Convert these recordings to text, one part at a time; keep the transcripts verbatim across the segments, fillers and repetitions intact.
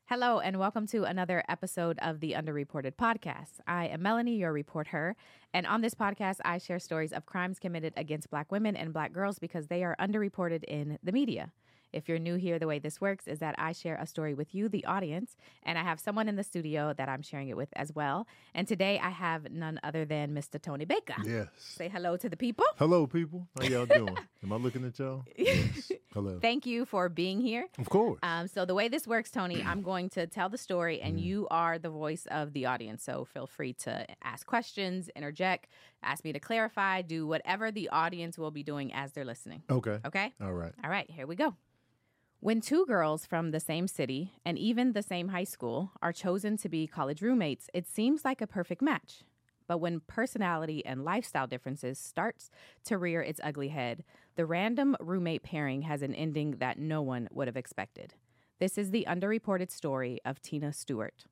Hello, and welcome to another episode of the Underreported Podcast. I am Melanie, your reporter, and on this podcast, I share stories of crimes committed against Black women and Black girls because they are underreported in the media. If you're new here, the way this works is that I share a story with you, the audience, and I have someone in the studio that I'm sharing it with as well. And today I have none other than Mister Tony Baker. Yes. Say hello to the people. Hello, people. How y'all doing? Am I looking at y'all? Yes. Hello. Thank you for being here. Of course. Um, so the way this works, Tony, I'm going to tell the story, and mm. you are the voice of the audience. So feel free to ask questions, interject, ask me to clarify, do whatever the audience will be doing as they're listening. Okay. Okay? All right. All right, here we go. When two girls from the same city and even the same high school are chosen to be college roommates, it seems like a perfect match. But when personality and lifestyle differences starts to rear its ugly head, the random roommate pairing has an ending that no one would have expected. This is the underreported story of Tina Stewart.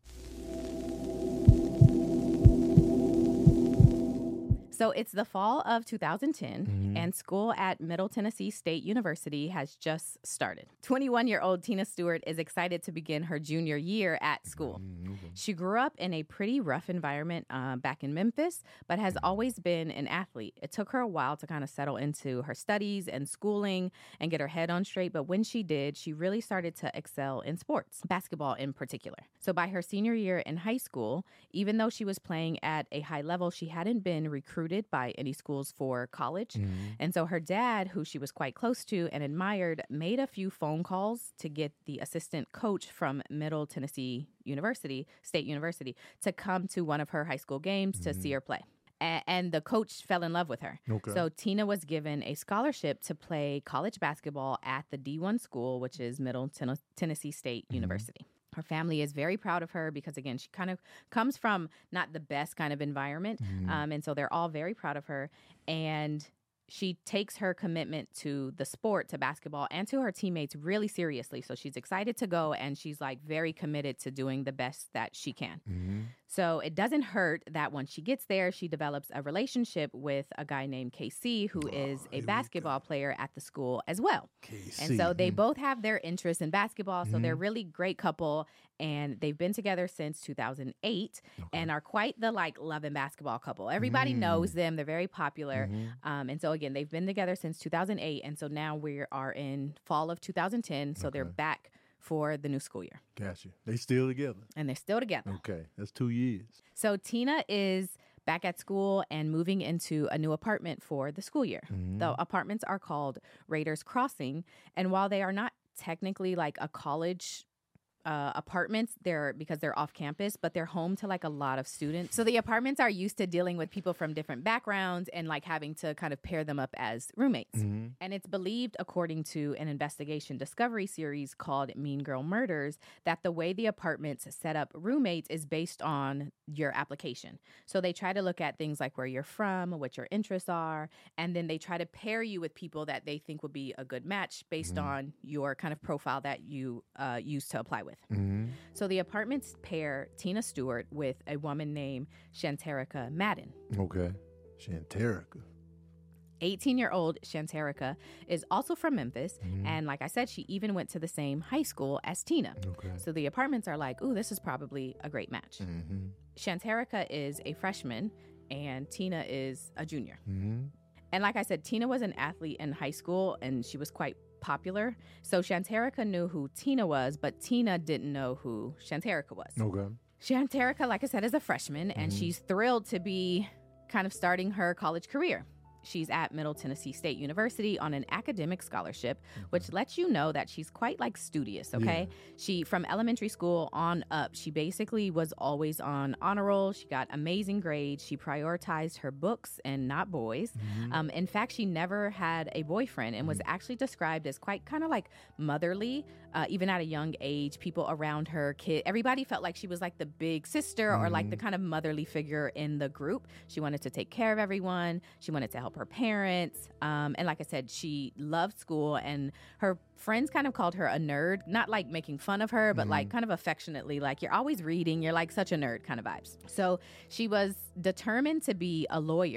So it's the fall of two thousand ten, mm-hmm. and school at Middle Tennessee State University has just started. twenty-one-year-old Tina Stewart is excited to begin her junior year at school. Mm-hmm. She grew up in a pretty rough environment uh, back in Memphis, but has always been an athlete. It took her a while to kind of settle into her studies and schooling and get her head on straight, but when she did, she really started to excel in sports, basketball in particular. So by her senior year in high school, even though she was playing at a high level, she hadn't been recruited by any schools for college. Mm-hmm. And so her dad, who she was quite close to and admired, made a few phone calls to get the assistant coach from Middle Tennessee University, State University, to come to one of her high school games mm-hmm. to see her play. A- and the coach fell in love with her. Okay. So Tina was given a scholarship to play college basketball at the D one school, which is Middle Ten- Tennessee State mm-hmm. University. Her family is very proud of her because, again, she kind of comes from not the best kind of environment. Mm-hmm. Um, and so they're all very proud of her. And she takes her commitment to the sport, to basketball, and to her teammates really seriously. So she's excited to go, and she's like very committed to doing the best that she can. Mm-hmm. So it doesn't hurt that when she gets there, she develops a relationship with a guy named K C, who oh, is a basketball player at the school as well. K C. And so they mm-hmm. both have their interest in basketball. So mm-hmm. they're a really great couple, and they've been together since two thousand eight okay. and are quite the like love and basketball couple. Everybody mm. knows them. They're very popular. Mm-hmm. Um, and so again, they've been together since two thousand eight. And so now we are in fall of two thousand ten. So okay. they're back for the new school year. Gotcha. They still together. And they're still together. Okay. That's two years. So Tina is back at school and moving into a new apartment for the school year. Mm-hmm. The apartments are called Raiders Crossing. And while they are not technically like a college Uh, apartments, they're because they're off campus, but they're home to like a lot of students. So the apartments are used to dealing with people from different backgrounds and like having to kind of pair them up as roommates. Mm-hmm. And it's believed, according to an investigation discovery series called Mean Girl Murders, that the way the apartments set up roommates is based on your application. So they try to look at things like where you're from, what your interests are, and then they try to pair you with people that they think would be a good match based mm-hmm. on your kind of profile that you uh, use to apply with. Mm-hmm. So the apartments pair Tina Stewart with a woman named Shanterica Madden. Okay. Shanterica. eighteen-year-old Shanterica is also from Memphis. Mm-hmm. And like I said, she even went to the same high school as Tina. Okay. So the apartments are like, ooh, this is probably a great match. Mm-hmm. Shanterica is a freshman and Tina is a junior. Mm-hmm. And like I said, Tina was an athlete in high school and she was quite popular. So Shanterica knew who Tina was, but Tina didn't know who Shanterica was. Okay. Shanterica, like I said, is a freshman, and mm-hmm. she's thrilled to be kind of starting her college career. She's at Middle Tennessee State University on an academic scholarship, mm-hmm. which lets you know that she's quite like studious, okay? Yeah. She, from elementary school on up, she basically was always on honor roll. She got amazing grades. She prioritized her books and not boys. Mm-hmm. Um, in fact, she never had a boyfriend and mm-hmm. was actually described as quite kind of like motherly, uh, even at a young age. People around her, kid, everybody felt like she was like the big sister mm-hmm. or like the kind of motherly figure in the group. She wanted to take care of everyone. She wanted to help her parents. Um, and like I said, she loved school, and her friends kind of called her a nerd, not like making fun of her, but mm-hmm. like kind of affectionately, like, you're always reading, you're like such a nerd kind of vibes. So she was determined to be a lawyer,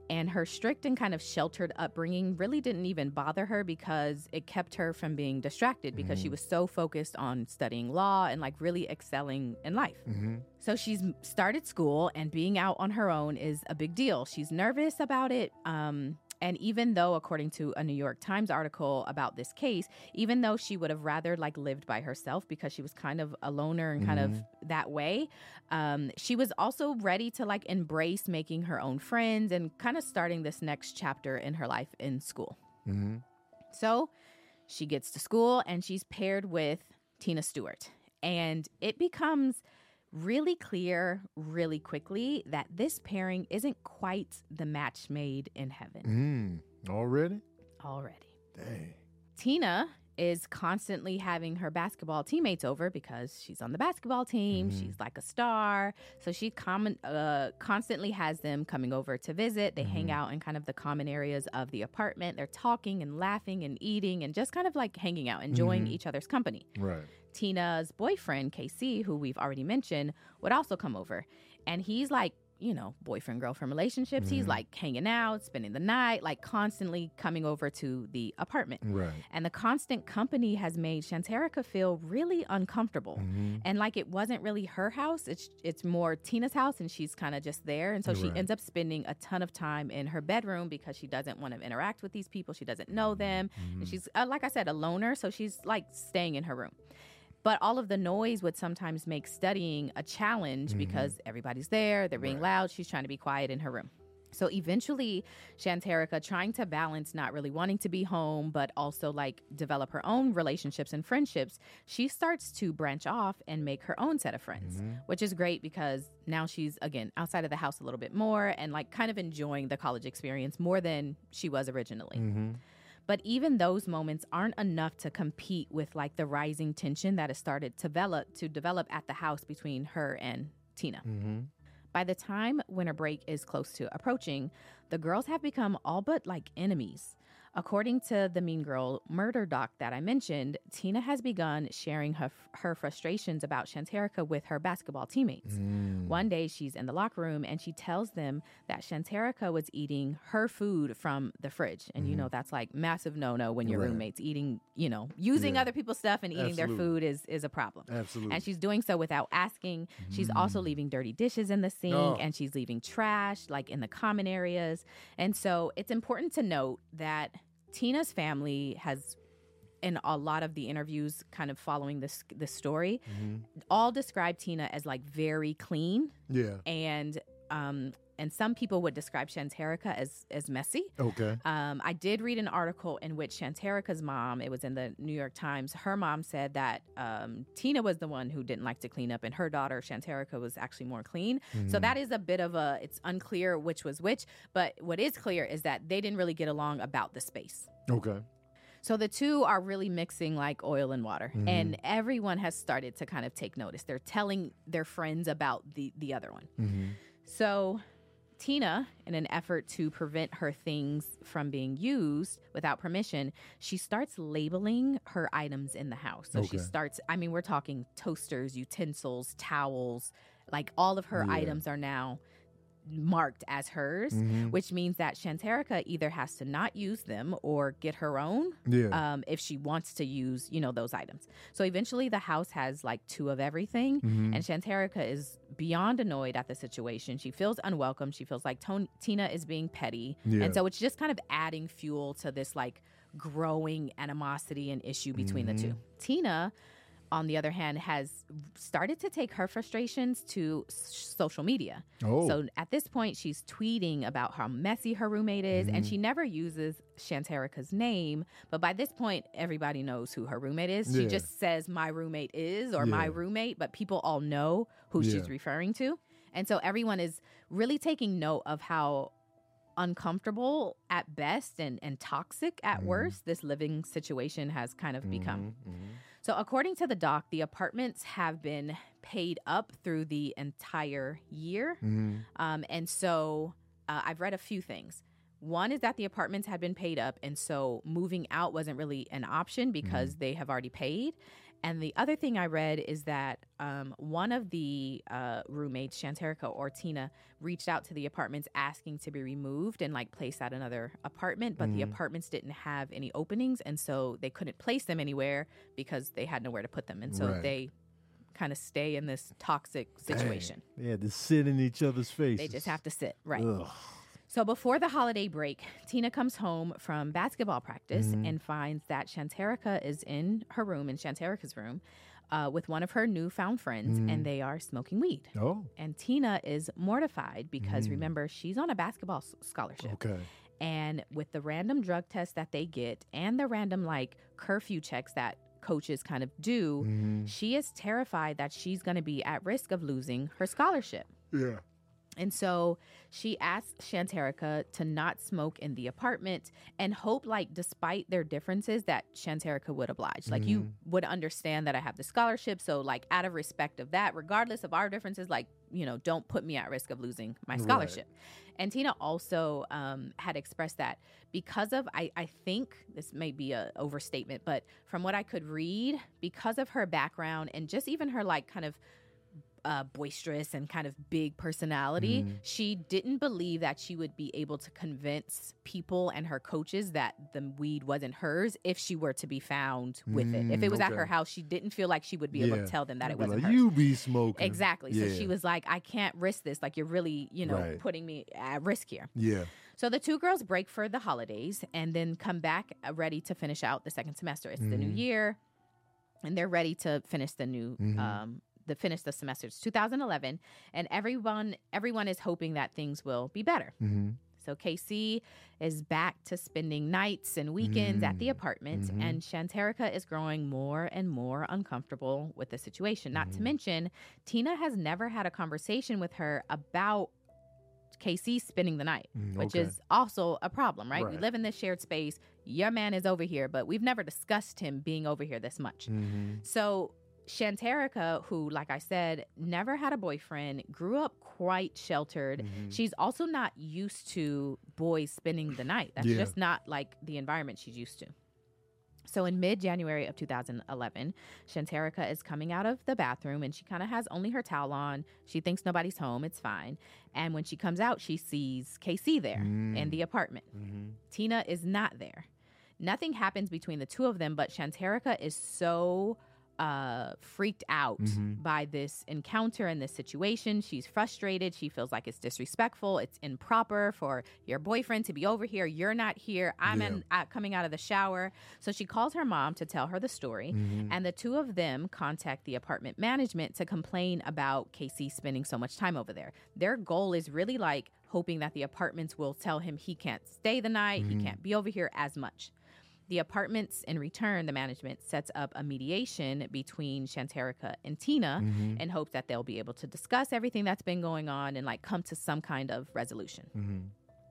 And her strict and kind of sheltered upbringing really didn't even bother her because it kept her from being distracted because mm-hmm. she was so focused on studying law and like really excelling in life. Mm-hmm. So she's started school, and being out on her own is a big deal. She's nervous about it. Um, and even though, according to a New York Times article about this case, even though she would have rather like lived by herself because she was kind of a loner and kind mm-hmm. of that way, um, she was also ready to like embrace making her own friends and kind of starting this next chapter in her life in school. Mm-hmm. So she gets to school and she's paired with Tina Stewart, and it becomes really clear really quickly that this pairing isn't quite the match made in heaven. Mm, already? Already. Dang. Tina is constantly having her basketball teammates over because she's on the basketball team. Mm-hmm. She's like a star. So she common, uh, constantly has them coming over to visit. They mm-hmm. hang out in kind of the common areas of the apartment. They're talking and laughing and eating and just kind of like hanging out, enjoying mm-hmm. each other's company. Right. Tina's boyfriend, K C, who we've already mentioned, would also come over. And he's like, you know, boyfriend-girlfriend relationships. Mm-hmm. He's like hanging out, spending the night, like constantly coming over to the apartment. Right. And the constant company has made Shanterica feel really uncomfortable. Mm-hmm. And like it wasn't really her house. It's it's more Tina's house, and she's kind of just there. And so right. she ends up spending a ton of time in her bedroom because she doesn't want to interact with these people. She doesn't know them. Mm-hmm. And she's, uh, like I said, a loner. So she's like staying in her room. But all of the noise would sometimes make studying a challenge mm-hmm. because everybody's there, they're being right. loud, she's trying to be quiet in her room. So eventually, Shanterica, trying to balance not really wanting to be home, but also like develop her own relationships and friendships, she starts to branch off and make her own set of friends, mm-hmm. which is great because now she's, again, outside of the house a little bit more and like kind of enjoying the college experience more than she was originally. Mm-hmm. But even those moments aren't enough to compete with like the rising tension that has started to develop to develop at the house between her and Tina. Mm-hmm. By the time winter break is close to approaching, the girls have become all but like enemies. According to the Mean Girl murder doc that I mentioned, Tina has begun sharing her her frustrations about Shanterica with her basketball teammates. Mm. One day, she's in the locker room, and she tells them that Shanterica was eating her food from the fridge. And, mm. you know, that's like massive no-no when your right. roommate's eating, you know, using yeah. other people's stuff and eating Absolutely. Their food is, is a problem. Absolutely. And she's doing so without asking. Mm. She's also leaving dirty dishes in the sink, oh. and she's leaving trash, like, in the common areas. And so it's important to note that Tina's family has, in a lot of the interviews kind of following this this story, mm-hmm. all describe Tina as like very clean. Yeah. And um and some people would describe Shanterica as as messy. Okay. Um, I did read an article in which Shanterica's mom, it was in the New York Times, her mom said that um, Tina was the one who didn't like to clean up, and her daughter, Shanterica, was actually more clean. Mm-hmm. So that is a bit of a, it's unclear which was which, but what is clear is that they didn't really get along about the space. Okay. So the two are really mixing like oil and water, mm-hmm. and everyone has started to kind of take notice. They're telling their friends about the, the other one. Mm-hmm. So Tina, in an effort to prevent her things from being used without permission, she starts labeling her items in the house. So okay. she starts, I mean, we're talking toasters, utensils, towels, like all of her yeah. items are now marked as hers, mm-hmm. which means that Shanterica either has to not use them or get her own yeah. um, if she wants to use, you know, those items. So eventually the house has like two of everything, mm-hmm. and Shanterica is beyond annoyed at the situation. She feels unwelcome. She feels like Ton- Tina is being petty. Yeah. And so it's just kind of adding fuel to this like growing animosity and issue between mm-hmm. the two. Tina, on the other hand, has started to take her frustrations to s- social media. Oh. So at this point, she's tweeting about how messy her roommate is, mm-hmm. and she never uses Shanterica's name. But by this point, everybody knows who her roommate is. Yeah. She just says, my roommate is, or yeah. my roommate, but people all know who yeah. she's referring to. And so everyone is really taking note of how uncomfortable at best and, and toxic at mm-hmm. worst this living situation has kind of mm-hmm. become. Mm-hmm. So according to the doc, the apartments have been paid up through the entire year. Mm-hmm. Um, and so uh, I've read a few things. One is that the apartments had been paid up, and so moving out wasn't really an option because mm-hmm. they have already paid. And the other thing I read is that um, one of the uh, roommates, Shanterica or Tina, reached out to the apartments asking to be removed and like placed at another apartment, but mm-hmm. the apartments didn't have any openings, and so they couldn't place them anywhere because they had nowhere to put them. And so Right. they kind of stay in this toxic situation. Dang. They had to sit in each other's faces. They just have to sit, right? Ugh. So before the holiday break, Tina comes home from basketball practice Mhm. and finds that Shanterica is in her room, in Shanterica's room, uh, with one of her newfound friends, Mhm. and they are smoking weed. Oh, And Tina is mortified because, Mm. remember, she's on a basketball s- scholarship. okay. And with the random drug tests that they get and the random, like, curfew checks that coaches kind of do, Mhm. she is terrified that she's going to be at risk of losing her scholarship. Yeah. And so she asked Shanterica to not smoke in the apartment and hope, like, despite their differences, that Shanterica would oblige. Like, you would understand that I have the scholarship. So, like, out of respect of that, regardless of our differences, like, you know, don't put me at risk of losing my scholarship. Right. And Tina also um, had expressed that because of, I, I think this may be a overstatement, but from what I could read, because of her background and just even her, like, kind of Uh, boisterous and kind of big personality, Mm. she didn't believe that she would be able to convince people and her coaches that the weed wasn't hers if she were to be found with it. If it was Mm, at her okay. house, she didn't feel like she would be able Yeah. to tell them that They'd it be wasn't like, hers. you be smoking. Exactly. Yeah. So she was like, I can't risk this. Like, you're really, you know, Right. putting me at risk here. Yeah. So the two girls break for the holidays and then come back uh, ready to finish out the second semester. It's the new Mhm. year, and they're ready to finish the new Mhm. um the finish the semester. It's two thousand eleven, and everyone everyone is hoping that things will be better. Mm-hmm. So K C is back to spending nights and weekends at the Mm. apartment, Mhm. and Shanterica is growing more and more uncomfortable with the situation. Not to Mhm. mention, Tina has never had a conversation with her about K C spending the night, Mm, which okay. is also a problem, right? We Right. live in this shared space. Your man is over here, but we've never discussed him being over here this much. Mm-hmm. So Shanterica, who, like I said, never had a boyfriend, grew up quite sheltered. Mhm. She's also not used to boys spending the night. That's Yeah. just not like the environment she's used to. So in mid-January of two thousand eleven, Shanterica is coming out of the bathroom and she kind of has only her towel on. She thinks nobody's home. It's fine. And when she comes out, she sees K C there Mm. in the apartment. Mm-hmm. Tina is not there. Nothing happens between the two of them, but Shanterica is so uh, freaked out Mhm. by this encounter and this situation. She's frustrated. She feels like it's disrespectful. It's improper for your boyfriend to be over here. You're not here. I'm Yeah. in, uh, coming out of the shower. So she calls her mom to tell her the story. Mhm. And the two of them contact the apartment management to complain about K C spending so much time over there. Their goal is really like hoping that the apartments will tell him he can't stay the night, Mhm. he can't be over here as much. The apartments, in return, the management sets up a mediation between Shanterica and Tina Mhm. in hopes that they'll be able to discuss everything that's been going on and like come to some kind of resolution. Mhm.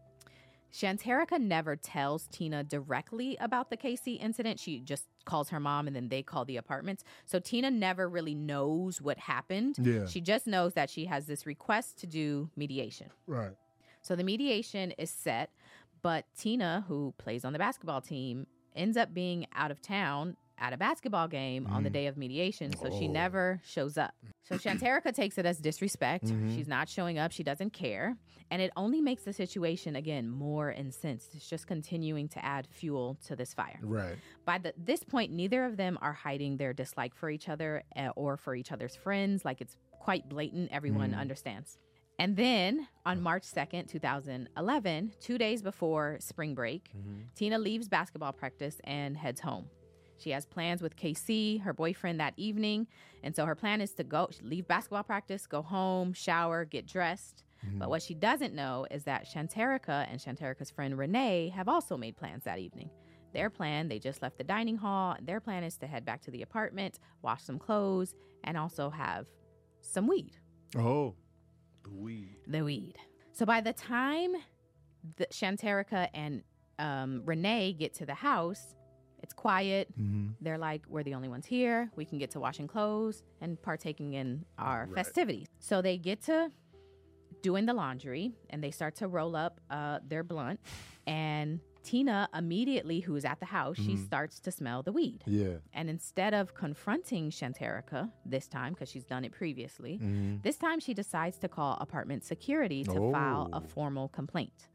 Shanterica never tells Tina directly about the K C incident. She just calls her mom and then they call the apartments. So Tina never really knows what happened. Yeah. She just knows that she has this request to do mediation. Right. So the mediation is set, but Tina, who plays on the basketball team, ends up being out of town at a basketball game on the Mhm. day of mediation, so she Oh. never shows up. So Shanterica takes it as disrespect. Mhm. She's not showing up. She doesn't care. And it only makes the situation, again, more incensed. It's just continuing to add fuel to this fire. Right. By the, this point, neither of them are hiding their dislike for each other uh, or for each other's friends. Like, it's quite blatant. Everyone Mhm. understands. And then on March second, two thousand eleven, two days before spring break, Mhm. Tina leaves basketball practice and heads home. She has plans with K C, her boyfriend, that evening. And so her plan is to go leave basketball practice, go home, shower, get dressed. Mhm. But what she doesn't know is that Shanterica and Shanterica's friend Renee have also made plans that evening. Their plan, they just left the dining hall. And their plan is to head back to the apartment, wash some clothes, and also have some weed. Oh, the weed. The weed. So by the time the Shanterica and um, Renee get to the house, it's quiet. Mm-hmm. They're like, we're the only ones here. We can get to washing clothes and partaking in our Right. festivities. So they get to doing the laundry and they start to roll up uh, their blunt. And Tina immediately, who is at the house, she Mhm. starts to smell the weed. Yeah. And instead of confronting Shanterica this time, because she's done it previously, Mhm. this time she decides to call apartment security to file a Oh. formal complaint.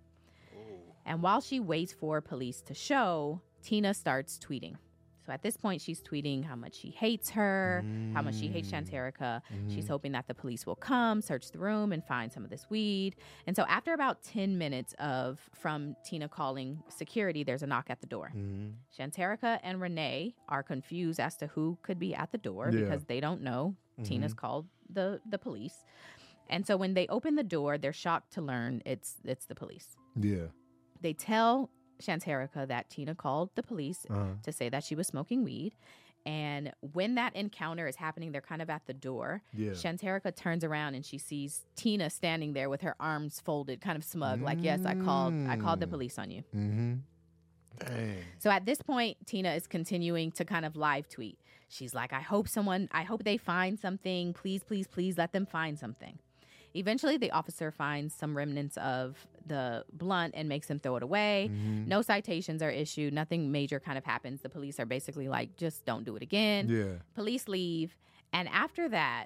And while she waits for police to show, Tina starts tweeting. So at this point, she's tweeting how much she hates her, how much she hates Shanterica. She's hoping that the police will come, search the room, and find some of this weed. And so after about ten minutes of from Tina calling security, there's a knock at the door. Mhm. Shanterica and Renee are confused as to who could be at the door Yeah. because they don't know. Tina's called the, the police. And so when they open the door, they're shocked to learn it's it's the police. Yeah. They tell Shanterica that Tina called the police Uh-huh. to say that she was smoking weed. And when that encounter is happening, they're kind of at the door. Yeah. Shanterica turns around and she sees Tina standing there with her arms folded, kind of smug, like, yes, I called I called the Mm. police on you. Mm-hmm. Dang. So at this point, Tina is continuing to kind of live tweet. She's like, I hope someone, I hope they find something. Please, please, please let them find something. Eventually, the officer finds some remnants of the blunt and makes him throw it away. Mhm. No citations are issued. Nothing major kind of happens. The police are basically like, just don't do it again. Yeah. Police leave. And after that,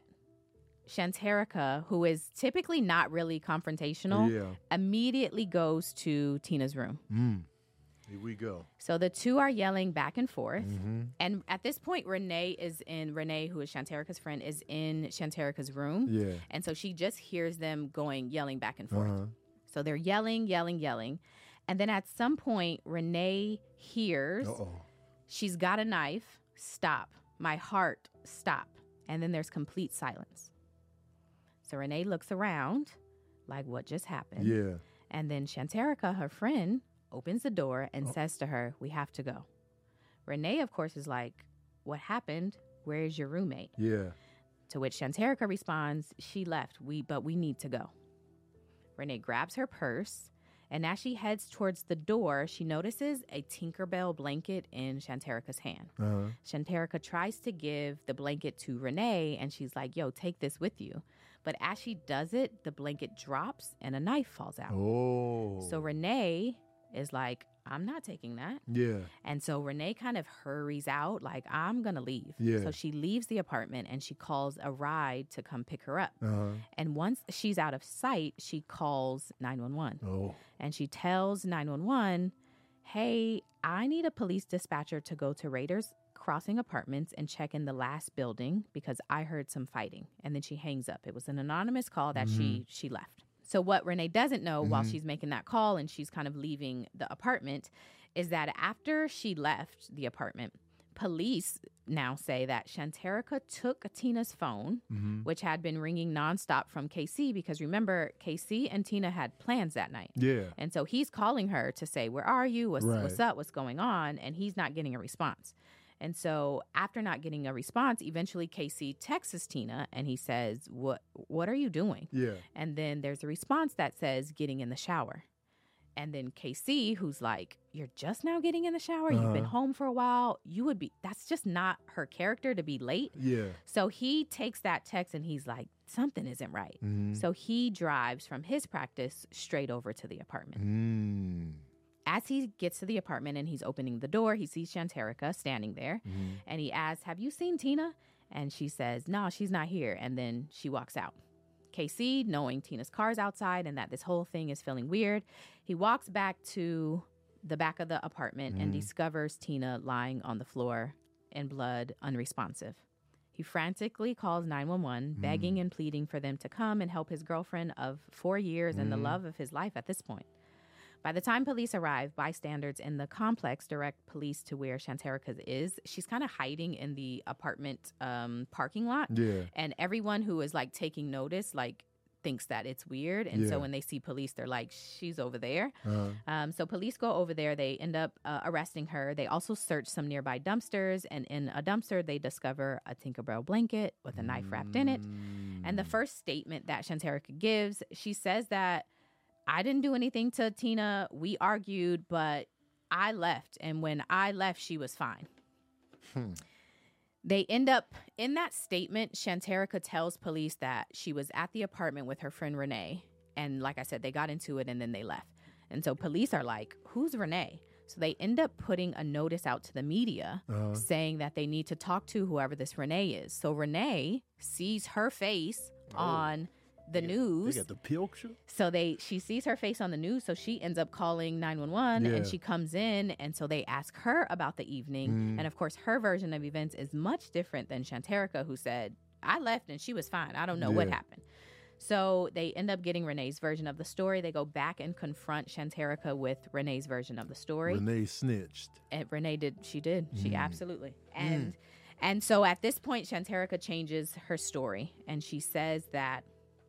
Shanterica, who is typically not really confrontational, Yeah. immediately goes to Tina's room. Mm. Here we go. So the two are yelling back and forth. Mm-hmm. And at this point, Renee is in, Renee, who is Shanterica's friend, is in Shanterica's room. Yeah. And so she just hears them going, yelling back and forth. Uh-huh. So they're yelling, yelling, yelling. And then at some point, Renee hears Uh-oh. she's got a knife. Stop. My heart, stop. And then there's complete silence. So Renee looks around like, what just happened? Yeah. And then Shanterica, her friend, opens the door and Oh. says to her, we have to go. Renee, of course, is like, what happened? Where is your roommate? Yeah. To which Shanterica responds, she left, we but we need to go. Renee grabs her purse, and as she heads towards the door, she notices a Tinkerbell blanket in Shanterica's hand. Uh-huh. Shanterica tries to give the blanket to Renee, and she's like, yo, take this with you. But as she does it, the blanket drops and a knife falls out. Oh. So Renee is like, I'm not taking that. Yeah. And so Renee kind of hurries out, like, I'm going to leave. Yeah. So she leaves the apartment and she calls a ride to come pick her up. Uh-huh. And once she's out of sight, she calls nine one one. Oh. And she tells nine one one, hey, I need a police dispatcher to go to Raiders Crossing Apartments and check in the last building because I heard some fighting. And then she hangs up. It was an anonymous call that Mhm. she she left. So what Renee doesn't know while Mhm. she's making that call and she's kind of leaving the apartment is that after she left the apartment, police now say that Shanterica took Tina's phone, Mm-hmm. which had been ringing nonstop from K C, because remember, K C and Tina had plans that night. Yeah. And so he's calling her to say, where are you? What's, Right. what's up? What's going on? And he's not getting a response. And so after not getting a response, eventually K C texts Tina and he says, what, what are you doing? Yeah. And then there's a response that says, getting in the shower. And then K C, who's like, you're just now getting in the shower. You've been Uh-huh. home for a while. You would be, that's just not her character to be late. Yeah. So he takes that text and he's like, something isn't right. Mm-hmm. So he drives from his practice straight over to the apartment. Mm. As he gets to the apartment and he's opening the door, he sees Shanterica standing there. Mm-hmm. And he asks, have you seen Tina? And she says, no, she's not here. And then she walks out. K C, knowing Tina's car's outside and that this whole thing is feeling weird, he walks back to the back of the apartment and Mhm. discovers Tina lying on the floor in blood, unresponsive. He frantically calls nine one one, begging and pleading for them to come and help his girlfriend of four years and the Mhm. love of his life at this point. By the time police arrive, bystanders in the complex direct police to where Shanterica is. She's kind of hiding in the apartment um, parking lot. Yeah. And everyone who is like taking notice, like, thinks that it's weird. And so Yeah. when they see police, they're like, she's over there. Uh-huh. Um, so police go over there. They end up uh, arresting her. They also search some nearby dumpsters. And in a dumpster, they discover a Tinkerbell blanket with a knife wrapped in it. And the first statement that Shanterica gives, she says that I didn't do anything to Tina. We argued, but I left. And when I left, she was fine. Hmm. They end up, in that statement, Shanterica tells police that she was at the apartment with her friend Renee. And like I said, they got into it and then they left. And so police are like, who's Renee? So they end up putting a notice out to the media Uh-huh. saying that they need to talk to whoever this Renee is. So Renee sees her face Oh. on the They news. got the picture. So they she sees her face on the news, so she ends up calling nine one one, Yeah. and she comes in, and so they ask her about the evening. Mm. And of course, her version of events is much different than Shanterica, who said, I left and she was fine. I don't know what Yeah. happened. So they end up getting Renee's version of the story. They go back and confront Shanterica with Renee's version of the story. Renee snitched. And Renee did. She did. She Mm. absolutely. And and so at this point, Shanterica changes her story, and she says that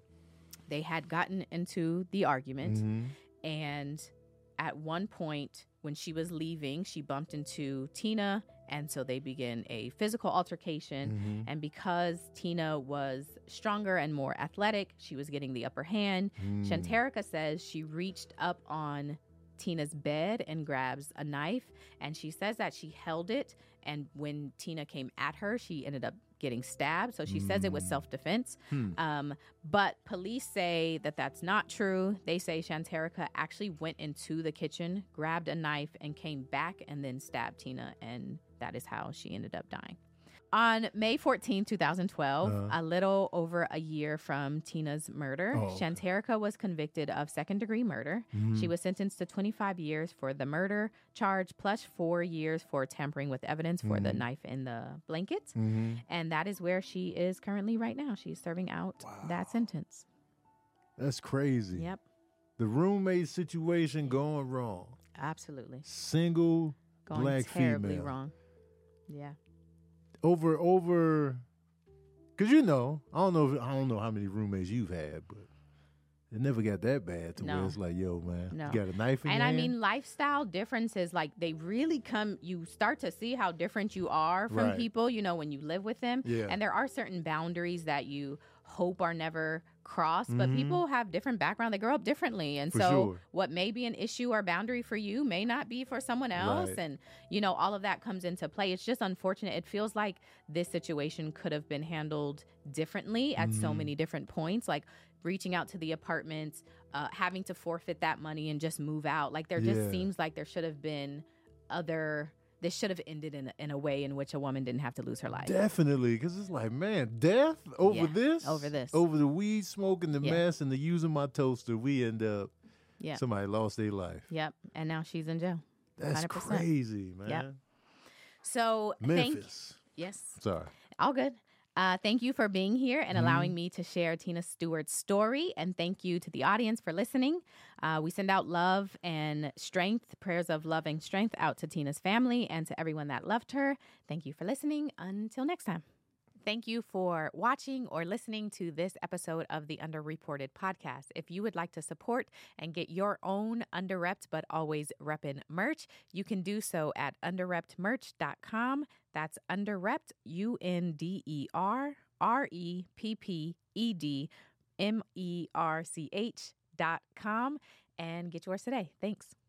they had gotten into the argument, Mhm. and at one point when she was leaving, she bumped into Tina, and so they begin a physical altercation. Mhm. And because Tina was stronger and more athletic, she was getting the upper hand. Mm. Shanterica says she reached up on Tina's bed and grabs a knife, and she says that she held it, and when Tina came at her, she ended up getting stabbed. So she says it was Mm. self-defense. Hmm. Um, but police say that that's not true. They say Shanterica actually went into the kitchen, grabbed a knife, and came back and then stabbed Tina, and that is how she ended up dying. On May fourteenth, twenty twelve, Uh-huh. a little over a year from Tina's murder, Oh, okay. Shanterica was convicted of second-degree murder. Mhm. She was sentenced to twenty-five years for the murder charge, plus four years for tampering with evidence for the Mhm. knife in the blanket. Mhm. And that is where she is currently right now. She's serving out that sentence. That's crazy. Yep, The roommate situation going wrong. absolutely. Single Going black terribly female. wrong. Yeah. over over. Cause you know, I don't know. If, I don't know how many roommates you've had, but it never got that bad to No. where it's like, yo, man, No. you got a knife in And your I hand? mean, lifestyle differences, like they really come, you start to see how different you are from Right. people, you know, when you live with them. Yeah. And there are certain boundaries that you hope are never crossed, but Mhm. people have different background. They grow up differently. And For so sure. what may be an issue or boundary for you may not be for someone else. Right. And, you know, all of that comes into play. It's just unfortunate. It feels like this situation could have been handled differently at so Mhm. many different points, like reaching out to the apartments, uh, having to forfeit that money and just move out. Like there just Yeah. seems like there should have been other, this should have ended in, in a way in which a woman didn't have to lose her life. Definitely, because it's like, man, death over Yeah, this, over this. over the weed smoking, the Yeah. mess, and the using my toaster. We end up, Yeah. somebody lost their life. Yep. And now she's in jail. That's one hundred percent. crazy, man. So thank Memphis. yes. Sorry. All good. Uh, thank you for being here and allowing Mm-hmm. me to share Tina Stewart's story. And thank you to the audience for listening. Uh, we send out love and strength, prayers of love and strength out to Tina's family and to everyone that loved her. Thank you for listening. Until next time. Thank you for watching or listening to this episode of the Underreported podcast. If you would like to support and get your own Underrepped but always reppin' merch, you can do so at underrepped merch dot com. That's Underrepped, U N D E R R E P P E D M E R C H dot com. And get yours today. Thanks.